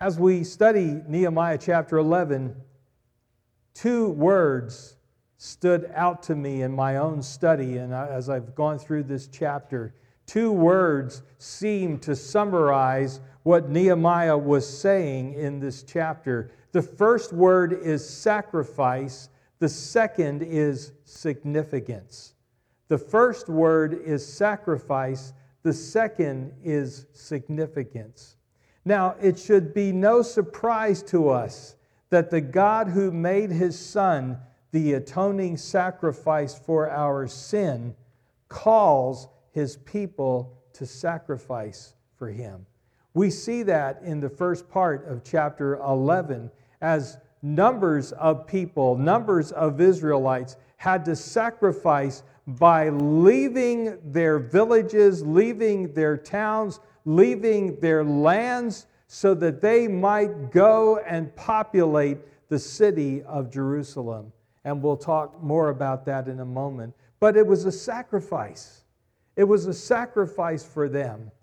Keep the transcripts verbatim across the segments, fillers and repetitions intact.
As we study Nehemiah chapter eleven, two words stood out to me in my own study, and as I've gone through this chapter, two words seem to summarize what Nehemiah was saying in this chapter. The first word is sacrifice. The second is significance. The first word is sacrifice. The second is significance. Now, it should be no surprise to us that the God who made His Son the atoning sacrifice for our sin calls His people to sacrifice for Him. We see that in the first part of chapter eleven, as numbers of people, numbers of Israelites had to sacrifice by leaving their villages, leaving their towns, leaving their lands, so that they might go and populate the city of Jerusalem. And we'll talk more about that in a moment. But it was a sacrifice. It was a sacrifice for them.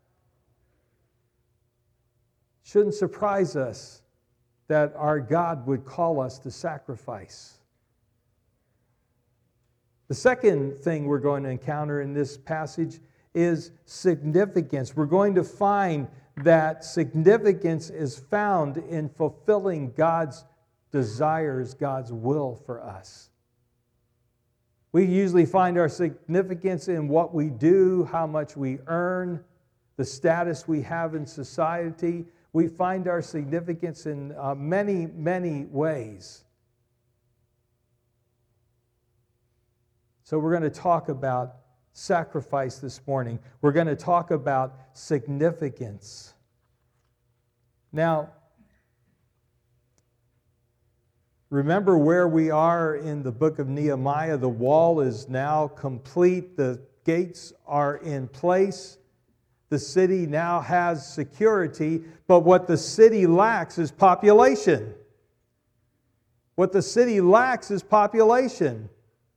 Shouldn't surprise us that our God would call us to sacrifice. The second thing we're going to encounter in this passage is significance. We're going to find that significance is found in fulfilling God's desires, God's will for us. We usually find our significance in what we do, how much we earn, the status we have in society. We find our significance in uh, many, many ways. So we're going to talk about sacrifice this morning. We're going to talk about significance. Now, remember where we are in the book of Nehemiah. The wall is now complete. The gates are in place. The city now has security. But what the city lacks is population. What the city lacks is population.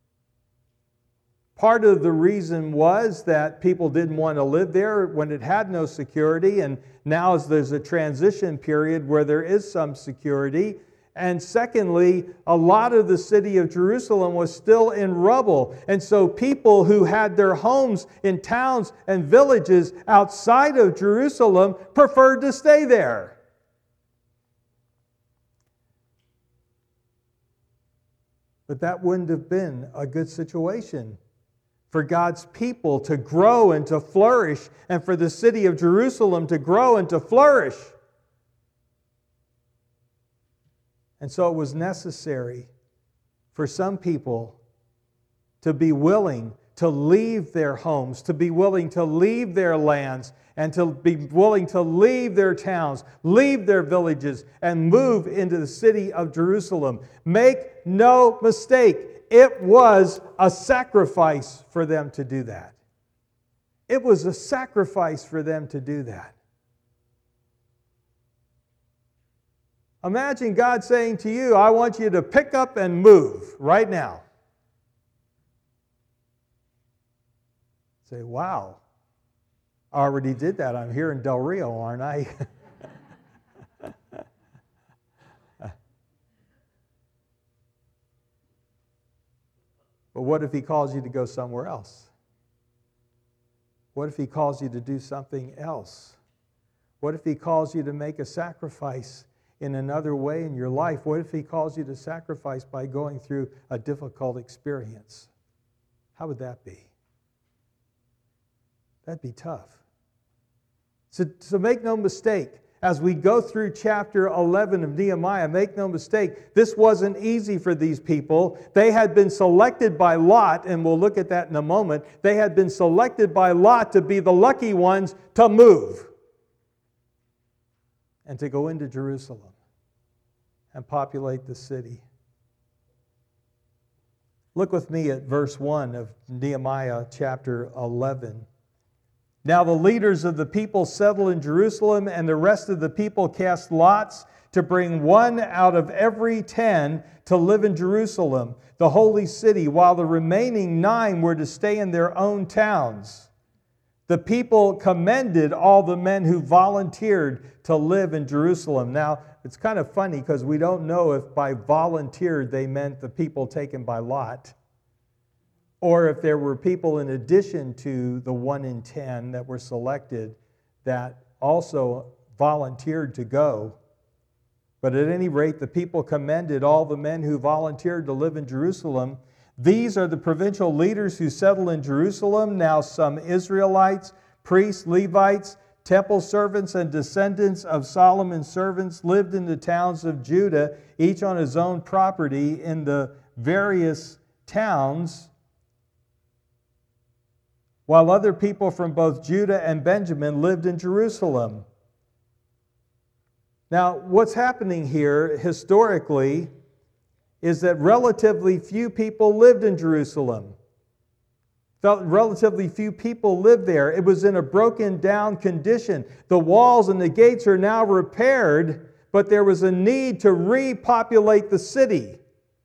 Part of the reason was that people didn't want to live there when it had no security, and now as there's a transition period where there is some security. And secondly, a lot of the city of Jerusalem was still in rubble. And so people who had their homes in towns and villages outside of Jerusalem preferred to stay there. But that wouldn't have been a good situation for God's people to grow and to flourish, and for the city of Jerusalem to grow and to flourish. And so it was necessary for some people to be willing to leave their homes, to be willing to leave their lands, and to be willing to leave their towns, leave their villages, and move into the city of Jerusalem. Make no mistake, it was a sacrifice for them to do that. It was a sacrifice for them to do that. Imagine God saying to you, I want you to pick up and move right now. Say, wow, I already did that. I'm here in Del Rio, aren't I? But what if He calls you to go somewhere else? What if He calls you to do something else? What if He calls you to make a sacrifice in another way in your life? What if He calls you to sacrifice by going through a difficult experience? How would that be? That'd be tough. So, so make no mistake, as we go through chapter eleven of Nehemiah, make no mistake, this wasn't easy for these people. They had been selected by Lot, and we'll look at that in a moment. They had been selected by Lot to be the lucky ones to move and to go into Jerusalem and populate the city. Look with me at verse one of Nehemiah chapter eleven. Now the leaders of the people settled in Jerusalem, and the rest of the people cast lots to bring one out of every ten to live in Jerusalem, the holy city, while the remaining nine were to stay in their own towns. The people commended all the men who volunteered to live in Jerusalem. Now, it's kind of funny because we don't know if by volunteered they meant the people taken by lot, or if there were people in addition to the one in ten that were selected that also volunteered to go. But at any rate, the people commended all the men who volunteered to live in Jerusalem. These are the provincial leaders who settled in Jerusalem. Now some Israelites, priests, Levites, temple servants, and descendants of Solomon's servants lived in the towns of Judah, each on his own property in the various towns, while other people from both Judah and Benjamin lived in Jerusalem. Now, what's happening here historically is that relatively few people lived in Jerusalem. Felt relatively few people lived there. It was in a broken down condition. The walls and the gates are now repaired, but there was a need to repopulate the city.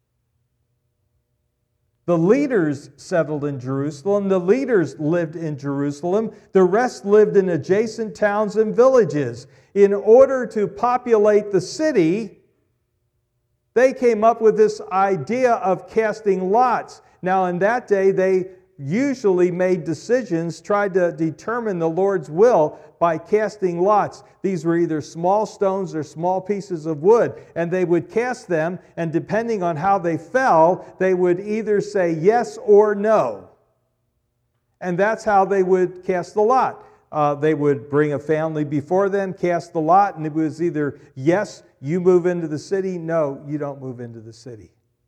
The leaders settled in Jerusalem. The leaders lived in Jerusalem. The rest lived in adjacent towns and villages. In order to populate the city, they came up with this idea of casting lots. Now, in that day, they usually made decisions, tried to determine the Lord's will by casting lots. These were either small stones or small pieces of wood, and they would cast them, and depending on how they fell, they would either say yes or no. And that's how they would cast the lot. Uh, they would bring a family before them, cast the lot, and it was either yes, you move into the city, no, you don't move into the city.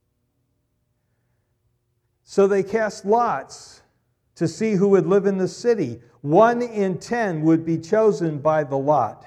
So they cast lots to see who would live in the city. One in ten would be chosen by the lot.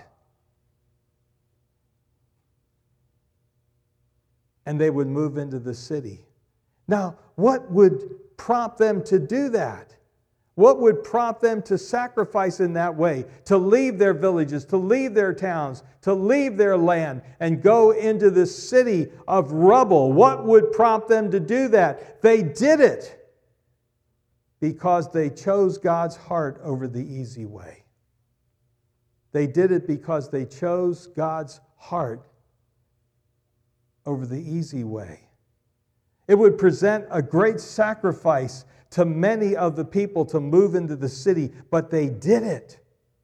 And they would move into the city. Now, what would prompt them to do that? What would prompt them to sacrifice in that way? To leave their villages, to leave their towns, to leave their land, and go into this city of rubble? What would prompt them to do that? They did it because they chose God's heart over the easy way. They did it because they chose God's heart over the easy way. It would present a great sacrifice to many of the people to move into the city, but they did it.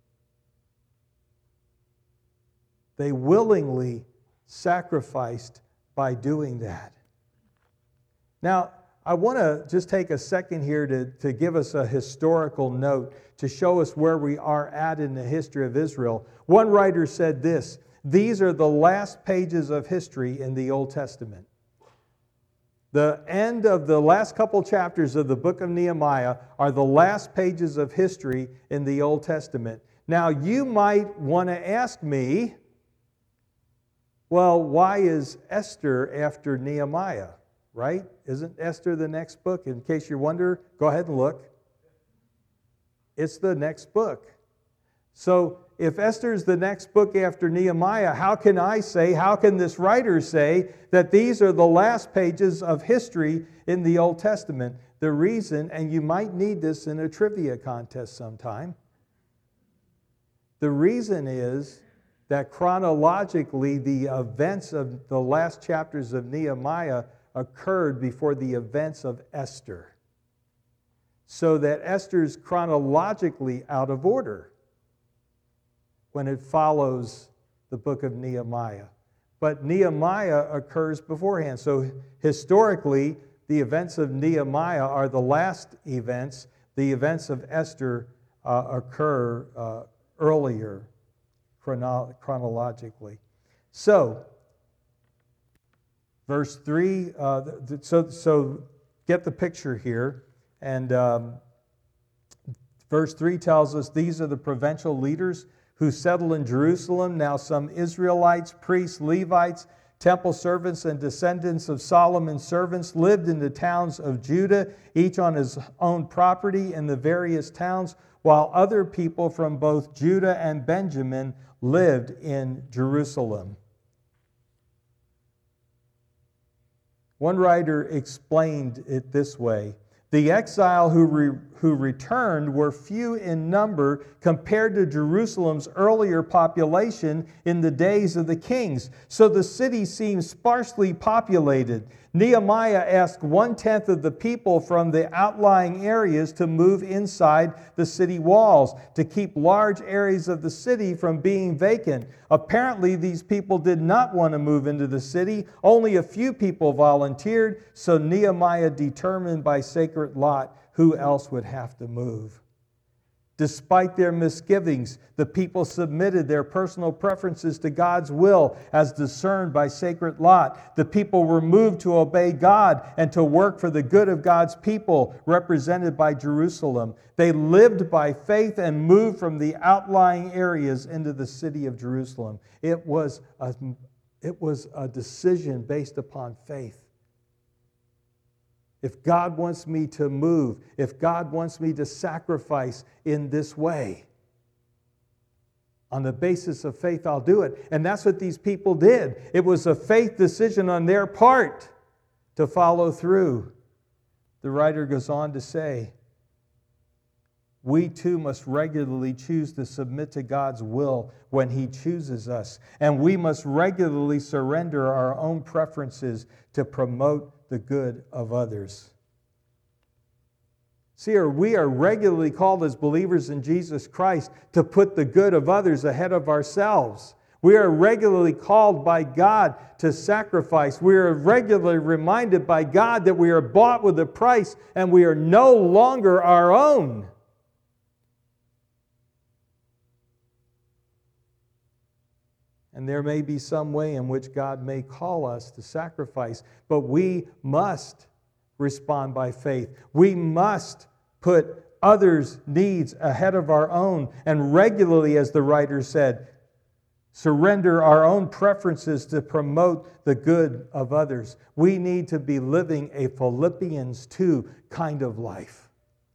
They willingly sacrificed by doing that. Now, I want to just take a second here to, to give us a historical note to show us where we are at in the history of Israel. One writer said this: these are the last pages of history in the Old Testament. The end of the last couple chapters of the book of Nehemiah are the last pages of history in the Old Testament. Now, you might want to ask me, well, why is Esther after Nehemiah, right? Isn't Esther the next book? In case you wonder, go ahead and look. It's the next book. So, if Esther is the next book after Nehemiah, how can I say, how can this writer say that these are the last pages of history in the Old Testament? The reason, and you might need this in a trivia contest sometime, the reason is that chronologically the events of the last chapters of Nehemiah occurred before the events of Esther. So that Esther's chronologically out of order when it follows the book of Nehemiah. But Nehemiah occurs beforehand. So historically, the events of Nehemiah are the last events. The events of Esther uh, occur uh, earlier chrono- chronologically. So, verse three, uh, so, so get the picture here. And um, verse three tells us these are the provincial leaders who settled in Jerusalem. Now some Israelites, priests, Levites, temple servants, and descendants of Solomon's servants lived in the towns of Judah, each on his own property in the various towns, while other people from both Judah and Benjamin lived in Jerusalem. One writer explained it this way: The exile who, re, who returned were few in number compared to Jerusalem's earlier population in the days of the kings, so the city seems sparsely populated. Nehemiah asked one-tenth of the people from the outlying areas to move inside the city walls to keep large areas of the city from being vacant. Apparently, these people did not want to move into the city. Only a few people volunteered, so Nehemiah determined by sacred lot who else would have to move. Despite their misgivings, the people submitted their personal preferences to God's will as discerned by sacred lot. The people were moved to obey God and to work for the good of God's people, represented by Jerusalem. They lived by faith and moved from the outlying areas into the city of Jerusalem. It was a, it was a decision based upon faith. If God wants me to move, if God wants me to sacrifice in this way, on the basis of faith, I'll do it. And that's what these people did. It was a faith decision on their part to follow through. The writer goes on to say, we too must regularly choose to submit to God's will when He chooses us. And we must regularly surrender our own preferences to promote the good of others. See, we are regularly called as believers in Jesus Christ to put the good of others ahead of ourselves. We are regularly called by God to sacrifice. We are regularly reminded by God that we are bought with a price and we are no longer our own. And there may be some way in which God may call us to sacrifice, but we must respond by faith. We must put others' needs ahead of our own, and regularly, as the writer said, surrender our own preferences to promote the good of others. We need to be living a Philippians two kind of life.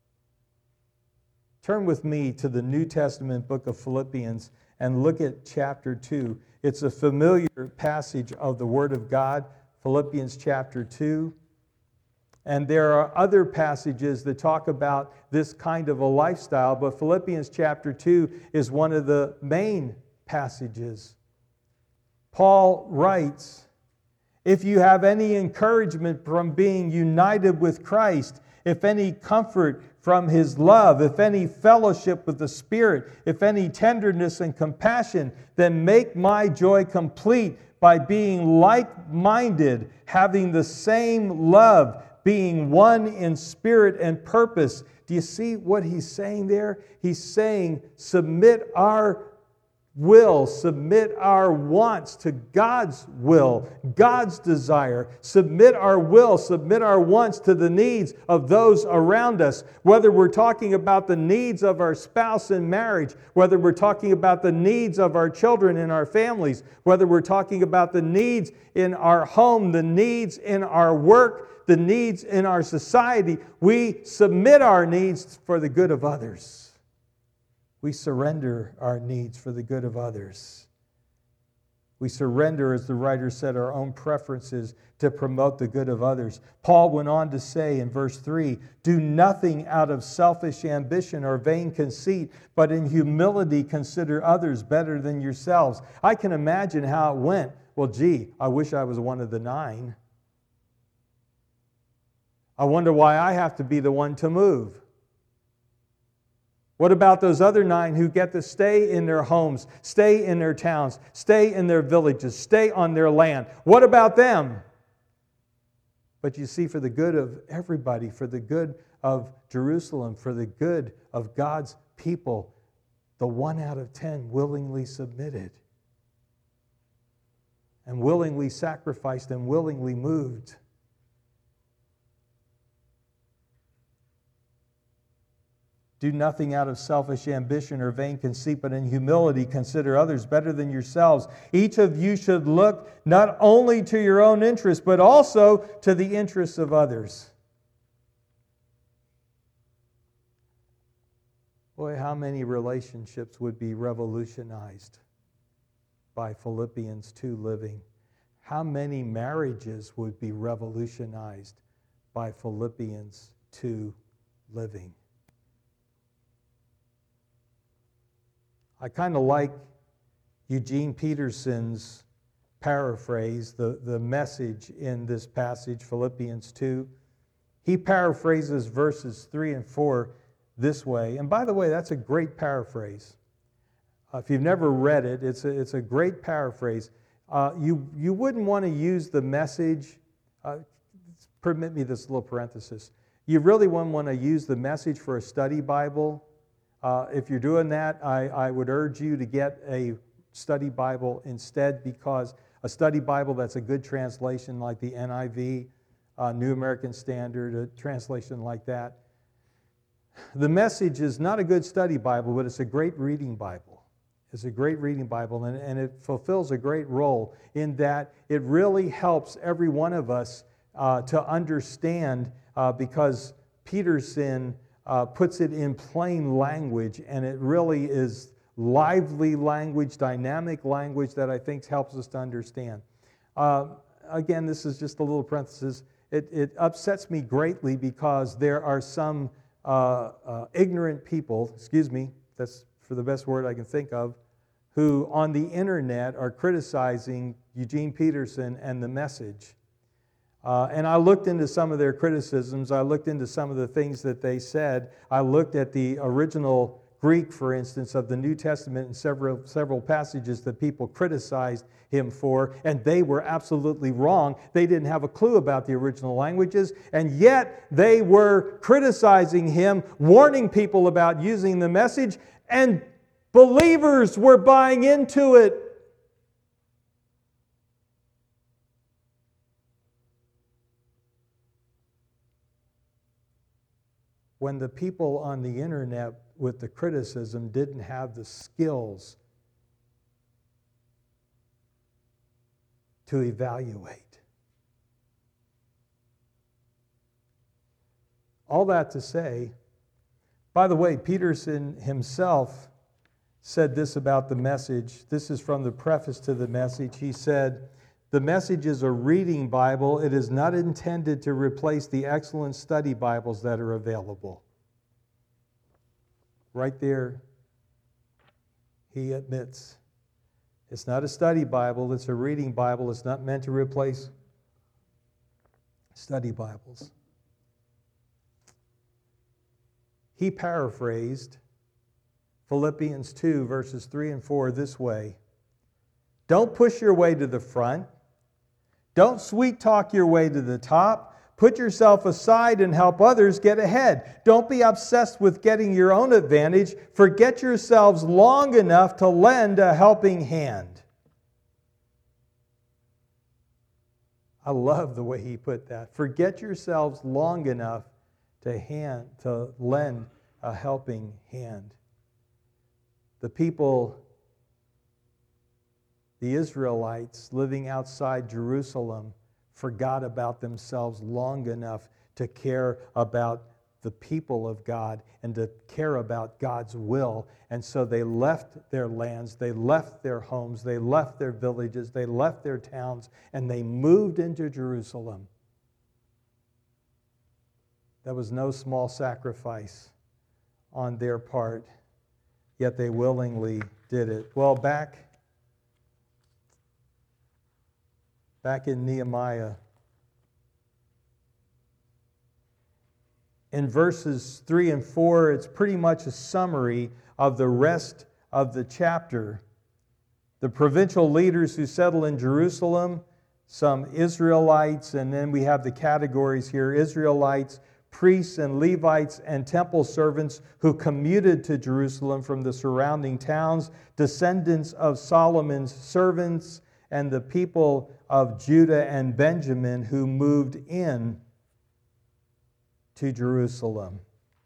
Turn with me to the New Testament book of Philippians and look at chapter two. It's a familiar passage of the Word of God, Philippians chapter two. And there are other passages that talk about this kind of a lifestyle, but Philippians chapter two is one of the main passages. Paul writes, if you have any encouragement from being united with Christ, if any comfort from His love, if any fellowship with the Spirit, if any tenderness and compassion, then make my joy complete by being like-minded, having the same love, being one in spirit and purpose. Do you see what he's saying there? He's saying, submit our will, submit our wants to God's will, God's desire. Submit our will, submit our wants to the needs of those around us. Whether we're talking about the needs of our spouse in marriage, whether we're talking about the needs of our children in our families, whether we're talking about the needs in our home, the needs in our work, the needs in our society, we submit our needs for the good of others. We surrender our needs for the good of others. We surrender, as the writer said, our own preferences to promote the good of others. Paul went on to say in verse three, do nothing out of selfish ambition or vain conceit, but in humility consider others better than yourselves. I can imagine how it went. Well, gee, I wish I was one of the nine. I wonder why I have to be the one to move. What about those other nine who get to stay in their homes, stay in their towns, stay in their villages, stay on their land? What about them? But you see, for the good of everybody, for the good of Jerusalem, for the good of God's people, the one out of ten willingly submitted and willingly sacrificed and willingly moved. Do nothing out of selfish ambition or vain conceit, but in humility consider others better than yourselves. Each of you should look not only to your own interests, but also to the interests of others. Boy, how many relationships would be revolutionized by Philippians two living? How many marriages would be revolutionized by Philippians to living. I kind of like Eugene Peterson's paraphrase, the, the message in this passage, Philippians two. He paraphrases verses three and four this way. And by the way, that's a great paraphrase. Uh, if you've never read it, it's a, it's a great paraphrase. Uh, you, you wouldn't want to use the message, uh, permit me this little parenthesis. You really wouldn't want to use the message for a study Bible. Uh, if you're doing that, I, I would urge you to get a study Bible instead, because a study Bible that's a good translation like the N I V, uh, New American Standard, a translation like that. The message is not a good study Bible, but it's a great reading Bible. It's a great reading Bible, and, and it fulfills a great role in that it really helps every one of us uh, to understand, uh, because Peterson uh, puts it in plain language, and it really is lively language, dynamic language that I think helps us to understand. Uh, again, this is just a little parenthesis. It, it upsets me greatly because there are some uh, uh, ignorant people, excuse me, that's for the best word I can think of, who on the internet are criticizing Eugene Peterson and the message. Uh, and I looked into some of their criticisms. I looked into some of the things that they said. I looked at the original Greek, for instance, of the New Testament and several, several passages that people criticized him for, and they were absolutely wrong. They didn't have a clue about the original languages, and yet they were criticizing him, warning people about using the message, and believers were buying into it. When the people on the internet with the criticism didn't have the skills to evaluate. All that to say, by the way, Peterson himself said this about the message. This is from the preface to the message. He said, "The message is a reading Bible. It is not intended to replace the excellent study Bibles that are available." Right there, he admits it's not a study Bible, it's a reading Bible. It's not meant to replace study Bibles. He paraphrased Philippians two, verses three and four this way: "Don't push your way to the front. Don't sweet talk your way to the top. Put yourself aside and help others get ahead. Don't be obsessed with getting your own advantage. Forget yourselves long enough to lend a helping hand." I love the way he put that. Forget yourselves long enough to hand to lend a helping hand. The people, the Israelites living outside Jerusalem, forgot about themselves long enough to care about the people of God and to care about God's will. And so they left their lands, they left their homes, they left their villages, they left their towns, and they moved into Jerusalem. That was no small sacrifice on their part, yet they willingly did it. Well, back Back in Nehemiah, in verses three and four, it's pretty much a summary of the rest of the chapter. The provincial leaders who settle in Jerusalem, some Israelites, and then we have the categories here: Israelites, priests and Levites, and temple servants who commuted to Jerusalem from the surrounding towns, descendants of Solomon's servants, and the people of Judah and Benjamin who moved in to Jerusalem.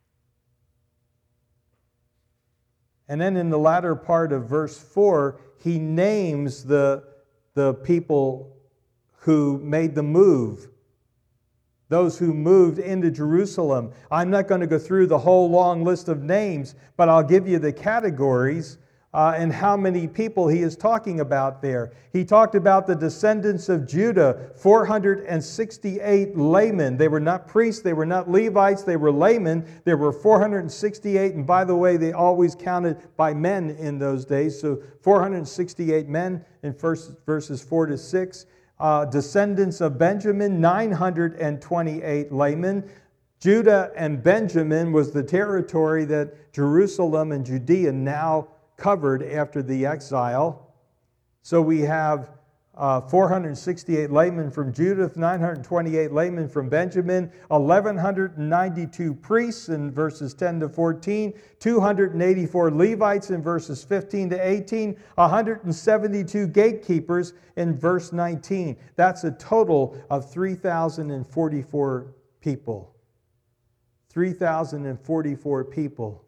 And then in the latter part of verse four, he names the, the people who made the move, those who moved into Jerusalem. I'm not going to go through the whole long list of names, but I'll give you the categories. uh, and how many people he is talking about there. He talked about the descendants of Judah, four hundred sixty-eight laymen. They were not priests, they were not Levites, they were laymen. There were four hundred sixty-eight, and by the way, they always counted by men in those days. So four hundred sixty-eight men in first, verses four to six. Uh, descendants of Benjamin, nine hundred twenty-eight laymen. Judah and Benjamin was the territory that Jerusalem and Judea now covered after the exile. So we have uh, four hundred sixty-eight laymen from Judah, nine hundred twenty-eight laymen from Benjamin, one thousand one hundred ninety-two priests in verses ten to fourteen, two hundred eighty-four Levites in verses fifteen to eighteen, one hundred seventy-two gatekeepers in verse nineteen. That's a total of three thousand forty-four people. three thousand forty-four people.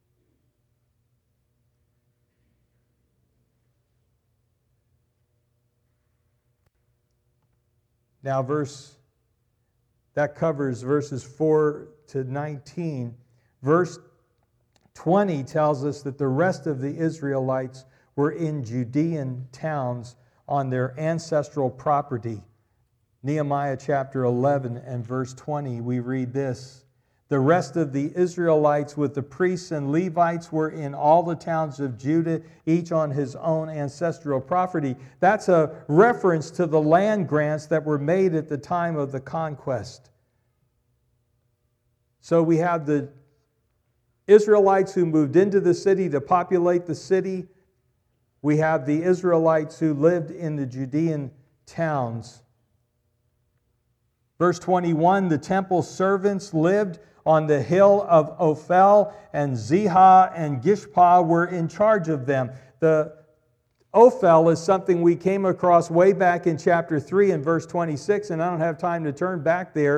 Now, verse, that covers verses four to nineteen. Verse twenty tells us that the rest of the Israelites were in Judean towns on their ancestral property. Nehemiah chapter eleven and verse twenty, we read this. The rest of the Israelites with the priests and Levites were in all the towns of Judah, each on his own ancestral property. That's a reference to the land grants that were made at the time of the conquest. So we have the Israelites who moved into the city to populate the city. We have the Israelites who lived in the Judean towns. Verse twenty-one, the temple servants lived on the hill of Ophel, and Zihah and Gishpah were in charge of them. The Ophel is something we came across way back in chapter three and verse twenty-six, and I don't have time to turn back there.